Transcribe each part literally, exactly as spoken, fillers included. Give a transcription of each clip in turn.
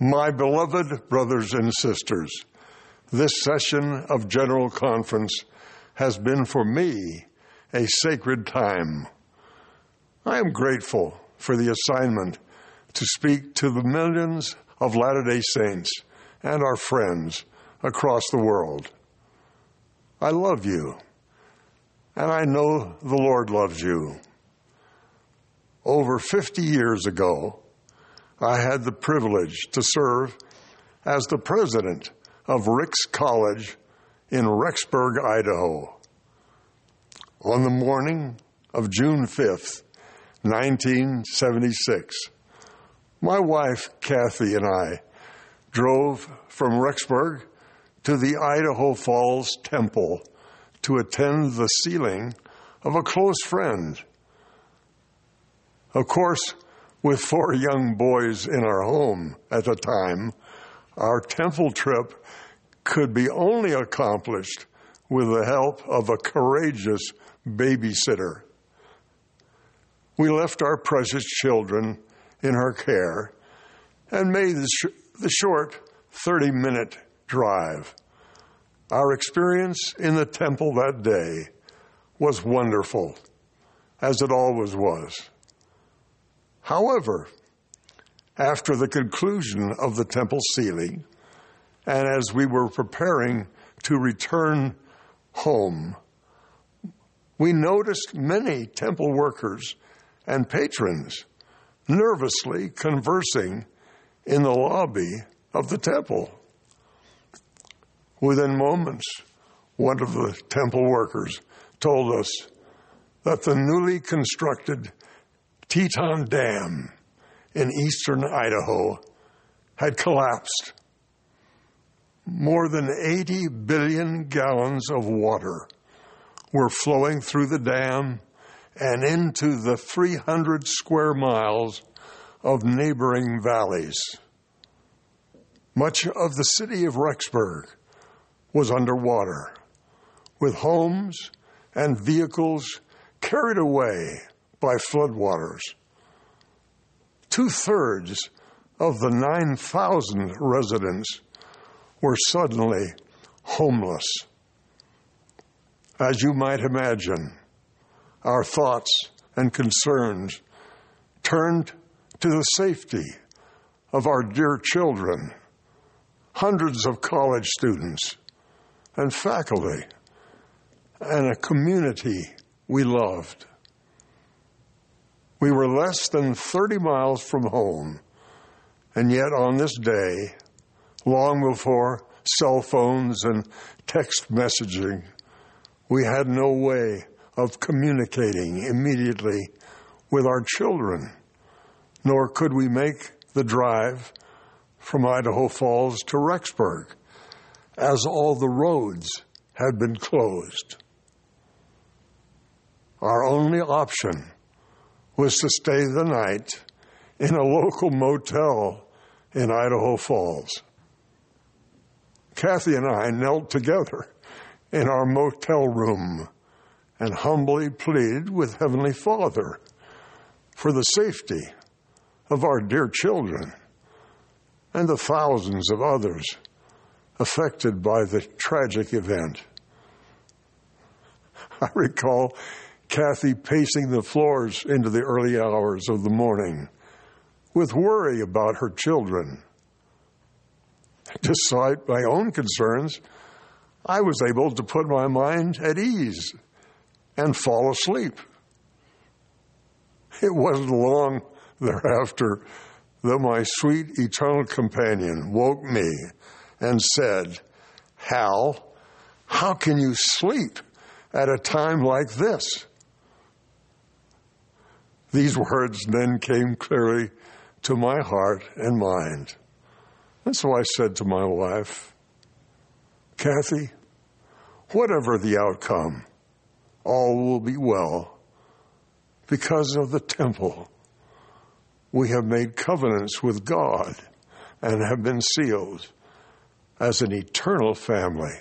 My beloved brothers and sisters, this session of General Conference has been for me a sacred time. I am grateful for the assignment to speak to the millions of Latter-day Saints and our friends across the world. I love you, and I know the Lord loves you. Over fifty years ago, I had the privilege to serve as the president of Ricks College in Rexburg, Idaho. On the morning of June fifth, nineteen seventy-six, my wife, Kathy, and I drove from Rexburg to the Idaho Falls Temple to attend the sealing of a close friend. Of course, with four young boys in our home at the time, our temple trip could be only accomplished with the help of a courageous babysitter. We left our precious children in her care and made the, sh- the short thirty-minute drive. Our experience in the temple that day was wonderful, as it always was. However, after the conclusion of the temple sealing, and as we were preparing to return home, we noticed many temple workers and patrons nervously conversing in the lobby of the temple. Within moments, one of the temple workers told us that the newly constructed Teton Dam in eastern Idaho had collapsed. More than eighty billion gallons of water were flowing through the dam and into the three hundred square miles of neighboring valleys. Much of the city of Rexburg was underwater, with homes and vehicles carried away by floodwaters. Two-thirds of the nine thousand residents were suddenly homeless. As you might imagine, our thoughts and concerns turned to the safety of our dear children, hundreds of college students, and faculty, and a community we loved. We were less than thirty miles from home, and yet on this day, long before cell phones and text messaging, we had no way of communicating immediately with our children, nor could we make the drive from Idaho Falls to Rexburg, as all the roads had been closed. Our only option was to stay the night in a local motel in Idaho Falls. Kathy and I knelt together in our motel room and humbly pleaded with Heavenly Father for the safety of our dear children and the thousands of others affected by the tragic event. I recall Kathy pacing the floors into the early hours of the morning with worry about her children. Despite my own concerns, I was able to put my mind at ease and fall asleep. It wasn't long thereafter that my sweet eternal companion woke me and said, "Hal, how can you sleep at a time like this?" These words then came clearly to my heart and mind. And so I said to my wife, "Kathy, whatever the outcome, all will be well. Because of the temple, we have made covenants with God and have been sealed as an eternal family."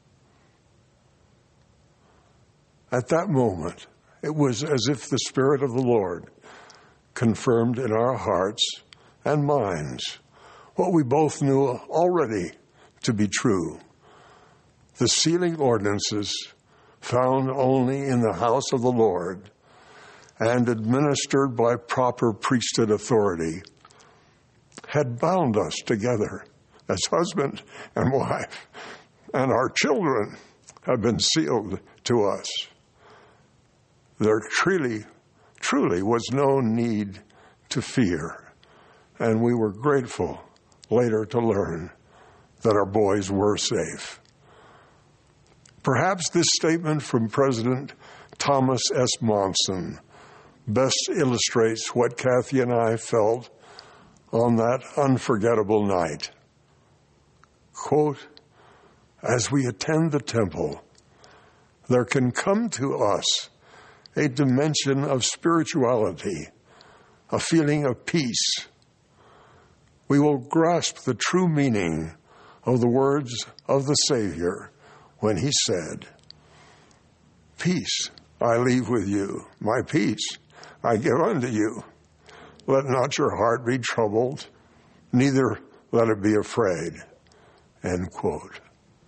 At that moment, it was as if the Spirit of the Lord confirmed in our hearts and minds what we both knew already to be true. The sealing ordinances, found only in the house of the Lord and administered by proper priesthood authority, had bound us together as husband and wife, and our children have been sealed to us. There truly, truly was no need to fear, and we were grateful later to learn that our boys were safe. Perhaps this statement from President Thomas S. Monson best illustrates what Kathy and I felt on that unforgettable night. Quote, "As we attend the temple, there can come to us a dimension of spirituality, a feeling of peace. We will grasp the true meaning of the words of the Savior when he said, 'Peace I leave with you, my peace I give unto you. Let not your heart be troubled, neither let it be afraid.'" End quote.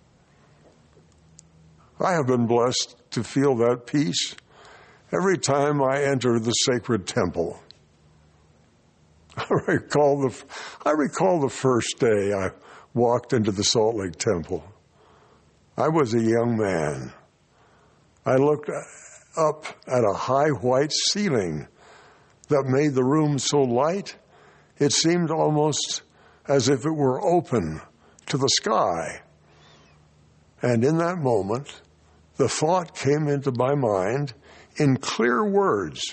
I have been blessed to feel that peace every time I enter the sacred temple. I recall the, I recall the first day I walked into the Salt Lake Temple. I was a young man. I looked up at a high white ceiling that made the room so light it seemed almost as if it were open to the sky. And in that moment, the thought came into my mind in clear words,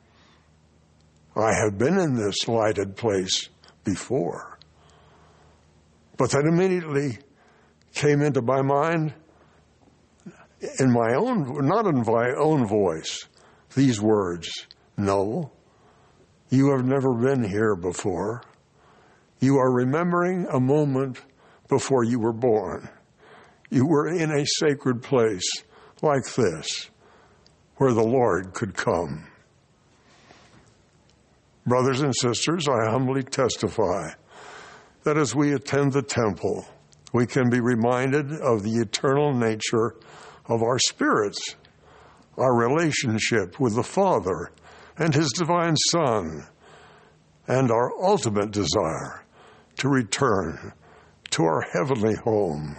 "I have been in this lighted place before." But then immediately came into my mind, in my own, not in my own voice, these words, "No, you have never been here before. You are remembering a moment before you were born. You were in a sacred place like this, where the Lord could come." Brothers and sisters, I humbly testify that as we attend the temple, we can be reminded of the eternal nature of our spirits, our relationship with the Father and his divine Son, and our ultimate desire to return to our heavenly home.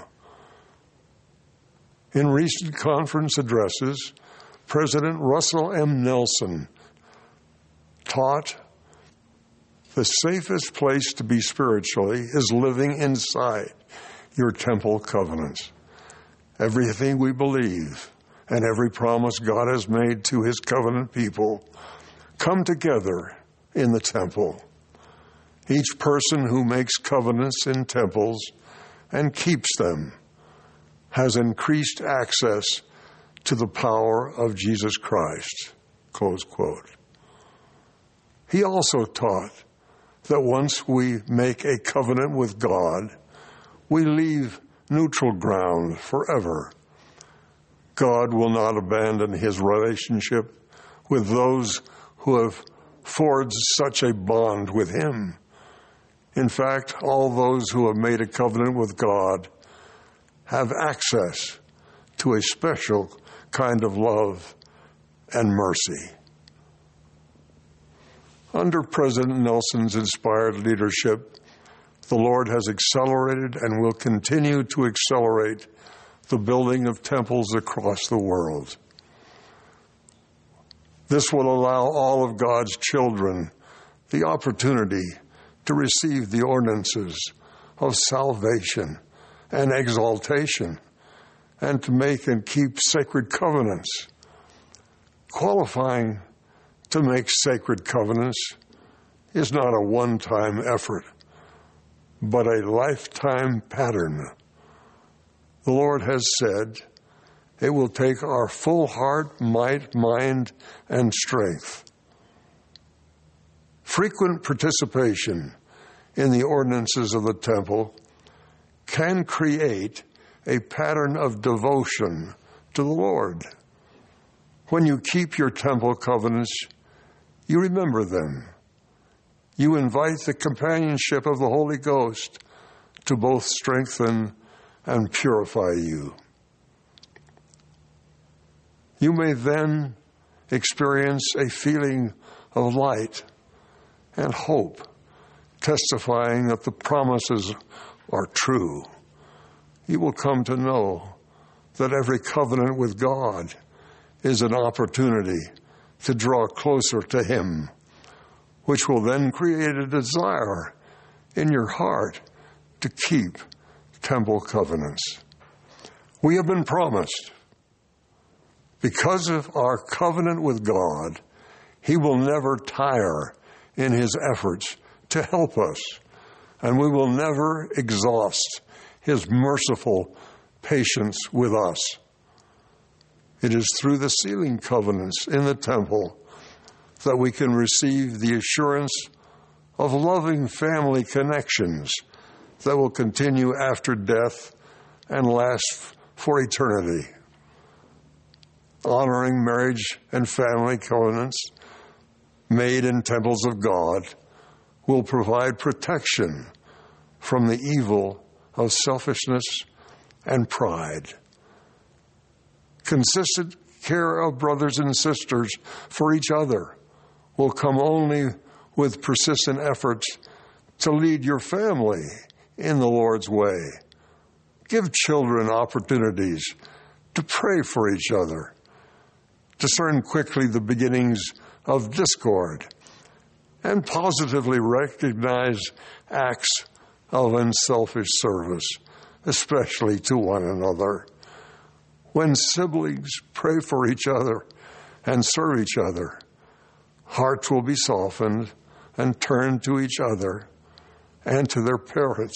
In recent conference addresses, President Russell M. Nelson taught the safest place to be spiritually is living inside your temple covenants. Everything we believe and every promise God has made to his covenant people come together in the temple. Each person who makes covenants in temples and keeps them has increased access to the power of Jesus Christ. Close quote. He also taught that once we make a covenant with God, we leave neutral ground forever. God will not abandon his relationship with those who have forged such a bond with him. In fact, all those who have made a covenant with God have access to a special kind of love and mercy. Under President Nelson's inspired leadership, the Lord has accelerated and will continue to accelerate the building of temples across the world. This will allow all of God's children the opportunity to receive the ordinances of salvation and exaltation, and to make and keep sacred covenants. Qualifying to make sacred covenants is not a one-time effort, but a lifetime pattern. The Lord has said it will take our full heart, might, mind, and strength. Frequent participation in the ordinances of the temple can create a pattern of devotion to the Lord. When you keep your temple covenants, you remember them. you invite the companionship of the Holy Ghost to both strengthen and purify you. You may then experience a feeling of light and hope, testifying that the promises are true. You will come to know that every covenant with God is an opportunity to draw closer to Him, which will then create a desire in your heart to keep temple covenants. We have been promised, because of our covenant with God, He will never tire in His efforts to help us, and we will never exhaust His merciful patience with us. It is through the sealing covenants in the temple that we can receive the assurance of loving family connections that will continue after death and last for eternity. Honoring marriage and family covenants made in temples of God will provide protection from the evil of selfishness and pride. Consistent care of brothers and sisters for each other will come only with persistent efforts to lead your family in the Lord's way. Give children opportunities to pray for each other. Discern quickly the beginnings of discord, and positively recognize acts of unselfish service, especially to one another. When siblings pray for each other and serve each other, hearts will be softened and turned to each other and to their parents.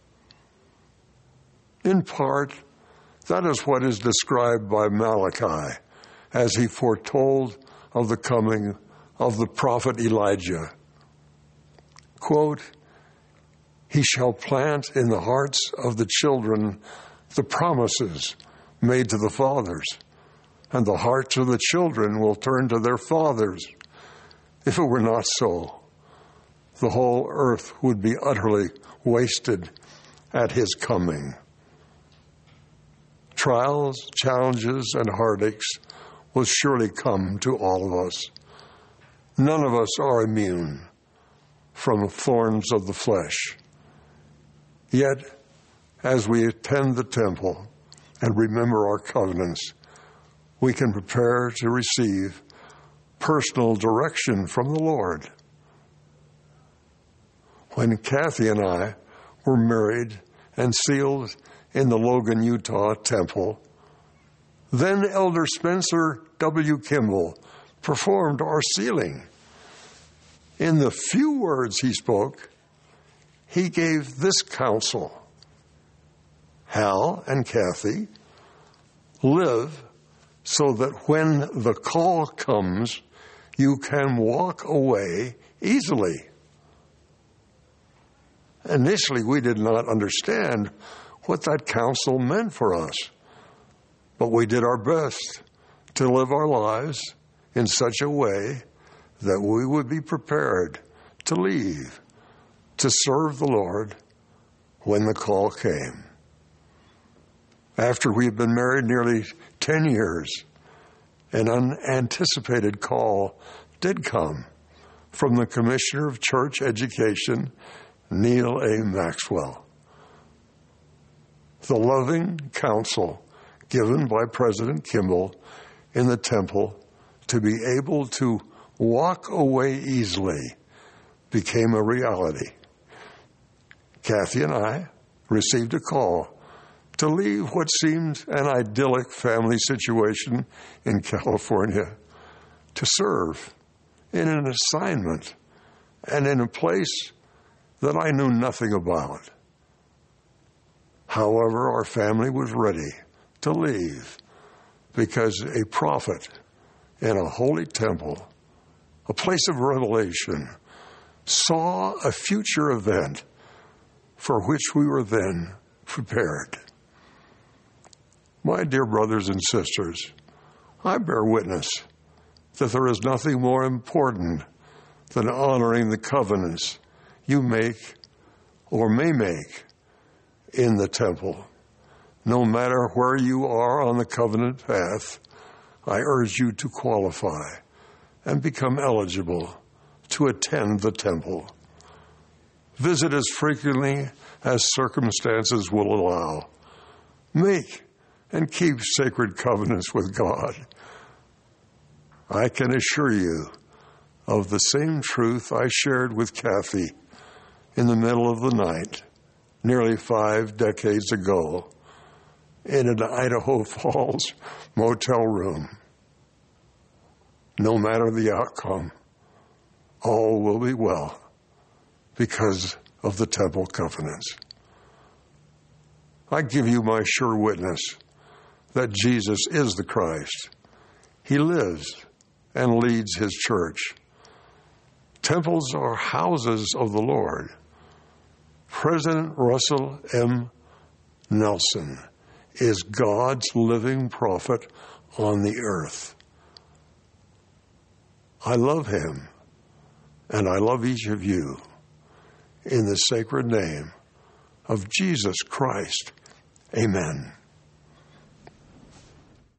In part, that is what is described by Malachi as he foretold of the coming of the prophet Elijah. Quote, "He shall plant in the hearts of the children the promises made to the fathers, and the hearts of the children will turn to their fathers. If it were not so, the whole earth would be utterly wasted at His coming." Trials, challenges, and heartaches will surely come to all of us. None of us are immune from thorns of the flesh. Yet, as we attend the temple and remember our covenants, we can prepare to receive personal direction from the Lord. When Kathy and I were married and sealed in the Logan, Utah temple, then Elder Spencer W. Kimball performed our sealing. In the few words he spoke, he gave this counsel: Hal and Kathy, live so that when the call comes, you can walk away easily. Initially, we did not understand what that counsel meant for us, but we did our best to live our lives in such a way that we would be prepared to leave, to serve the Lord when the call came. After we had been married nearly ten years, an unanticipated call did come from the Commissioner of Church Education, Neil A. Maxwell. The loving counsel given by President Kimball in the temple to be able to walk away easily became a reality. Kathy and I received a call to leave what seemed an idyllic family situation in California to serve in an assignment and in a place that I knew nothing about. However, our family was ready to leave because a prophet in a holy temple, a place of revelation, saw a future event for which we were then prepared. My dear brothers and sisters, I bear witness that there is nothing more important than honoring the covenants you make or may make in the temple. No matter where you are on the covenant path, I urge you to qualify and become eligible to attend the temple. Visit as frequently as circumstances will allow. Make and keep sacred covenants with God. I can assure you of the same truth I shared with Kathy in the middle of the night, nearly five decades ago, in an Idaho Falls motel room. No matter the outcome, all will be well because of the temple covenants. I give you my sure witness that Jesus is the Christ. He lives and leads his church. Temples are houses of the Lord. President Russell M. Nelson is God's living prophet on the earth. I love him, and I love each of you in the sacred name of Jesus Christ. Amen.